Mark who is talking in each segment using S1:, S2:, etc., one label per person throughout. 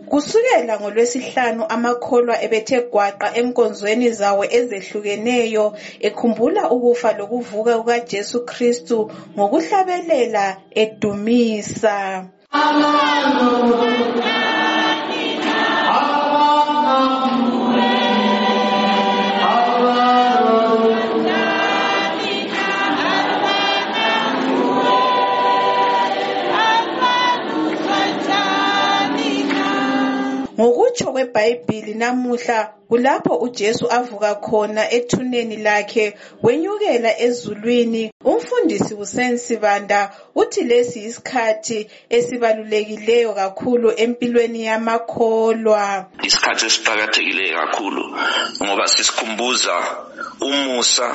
S1: Kusukela ngoLwesihlanu amakholwa ebethe gwaqa enkonzweni zawo ezehlukeneyo ekhumbula ukufa lokuvuka kukaJesu Kristu ngokuhlabelela edumisa. Ngokutsho kweBhayibhili namuhla kulapho uJesu avuka khona ethuneni lakhe wenyukela ezulwini. Umfundisi uSensibanda uthi lesi isikhathi esibalulekileyo kakhulu empilweni yamakholwa.
S2: Isikhathi esiqhakathekileyo kakhulu ngoba sisikhumbuza umusa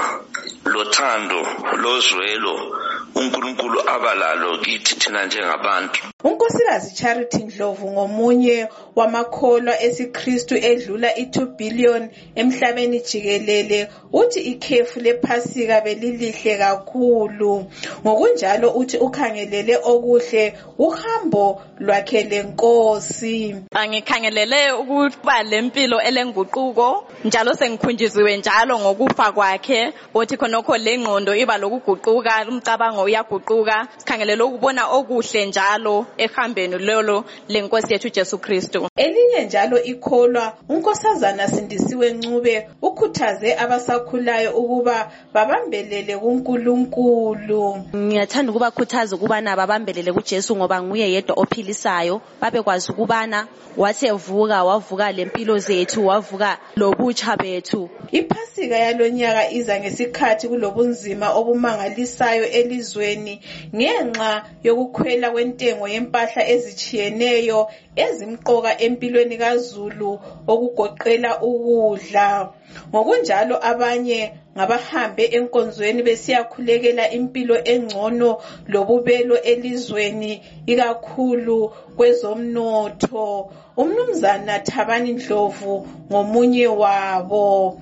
S2: lothando lozwelo uNkulunkulu abalalo kithi thina njengabantu.
S1: uNkosikazi Charity Ndlovu ngomunye wamakholwa esiKristu edlula i2 billion emhlabeni jikelele uthi ikhefu lePhasika belilihle kakhulu. Ngokunjalo uthi ukhangelele okuhle uhambo lwakhe leNkosi.
S3: Angikhangelele ukuba lempilo elenguquko njalo sengikhunjiziwe njalo ngokufa kwakhe othi khonokho lengqondo iba lokuguquka umcabango uyaguquka sikhangelele ukubona okuhle njalo ehambeni lelo leNkosi yethu Jesu Kristu.
S1: Elinye njalo ikholwa uNkosazana Sindisiwe Ncube ukhuthaze abasakhulayo ukuba babambelele kuNkulunkulu.
S4: Ngiyathanda ukubakhuthaza ukubana babambelele kuJesu ngoba nguye yedwa ophilisayo, babekwazi ukubana wasevuka wavuka lempilo zethu wavuka lobutsha bethu.
S1: iPhasika yalonyaka iza ngesikhathi kulobunzima obumangalisayo elizweni ngenxa yokukhwela kwentengo yempahla ezichiyeneyo ezimqoka empilweni kaZulu okugoqela ukudla. Ngokunjalo abanye ngabahambe enkonzweni besiyakhulekela impilo engcono lobubelo elizweni ikakhulu kwezomnotho. Umnumzana Thabani Ndlovu ngomunye wabo.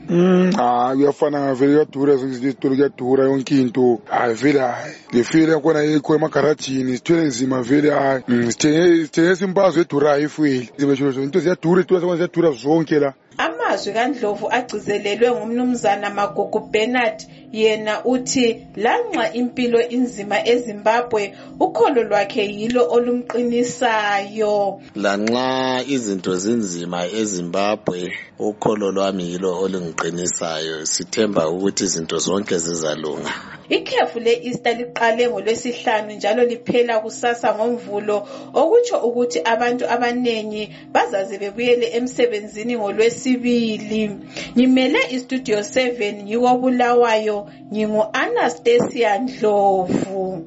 S5: Kuyafana ngavele kuyadura izitolo kuyadura yonke into. Vele ngifile khona yikho emagarajini sithwele nzima vele sithenge simbazo edurayo ifueli. Zibesho into ziyadura ziyadura zonke la.
S1: Amazwi kaNdlovu agcizelelwe ngumnumzana Magugu Bernard yena uthi lanxa impilo inzima eZimbabwe ukholo lwakhe yilo olumqinisayo.
S6: Lanxa izinto zinzima eZimbabwe ukholo lwami yilo olungiqinisayo sithemba ukuthi izinto zonke zizalunga.
S1: Ikhefu le-Easter liqale ngoLwesihlanu njalo liphela kusasa ngoMvulo okutsho ukuthi abantu abanengi bazaze bebuyele emsebenzini ngoLwesibili. Ngimele iStudio 7 yiko Bulawayo ngingu Anastasia Ndlovu.